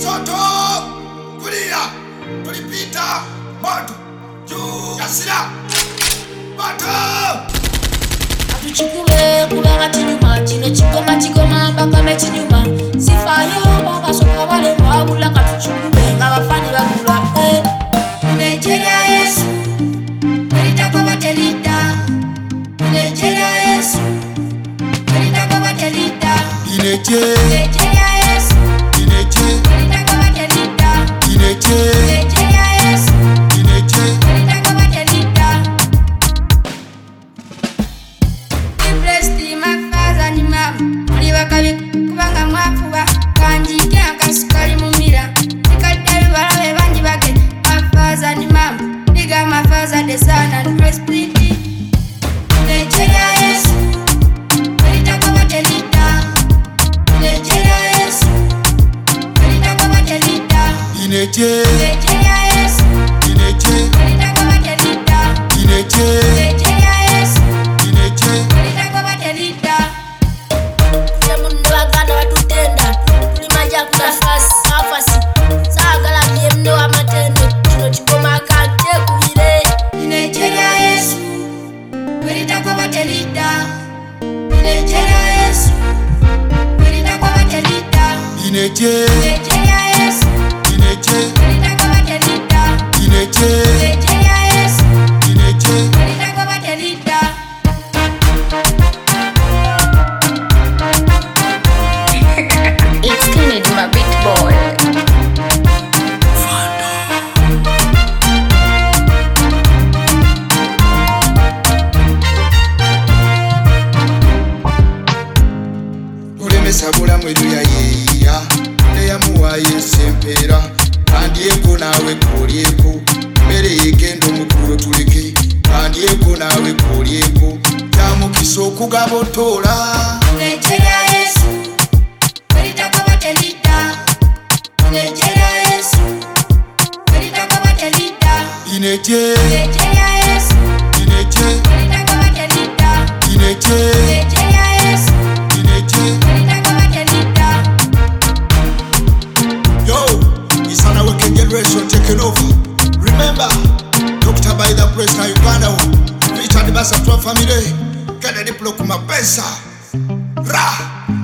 Soto kulia tulipita moto juu ya silaha moto atuchukue kubanga tinyuma chino chigoma mpaka mechinyuma sifayo bakasoka wale mwabula katuchukue nga bafani bagula Nigeria Yesu nilitaka batelita Nigeria Yesu nilitaka batelita Nigeria Yesu nilitaka batelita Nigeria Yesu nilitaka batelita Ibresti mafaza ni mama muri bakabi kubanga mwafuba kanjike akasukali mumira nikadali balabe banji bake mafaza ni mama niga mafaza de sana and prosperity Nigeria Yesu nilitaka batelita Nigeria Yesu nilitaka batelita Nigeria Yesu nilitaka batelita Nigeria Yesu nilitaka batelita Kila mundu baganda batutenda tulimaja kuna afasi sagala byemne wa matendo kino kigoma kate kubire Nigeria Yesu nilitaka batelita Nigeria Yesu nilitaka batelita Nigeria Yesu nilitaka batelita Nigeria Yesu nilitaka batelita It's Kennedy, my beat boy. ulemesa bulamu eruya yeya neyamuwayo esempera kandyeko nawe kolyeko mmere yegenda omukulo tuleke kandyeko nawe kolyeko kyamukisa okugaba otoola Nigeria Yesu nilitaka batelita Nigeria Yesu nilitaka batelita Nigeria Yesu nilitaka batelita Nigeria Yesu nilitaka batelita Yo, it's an awakened generation taking over. Remember, Dr. by the press na Uganda Richard Basa family. Kennedy Plokuma Pesa. Ra!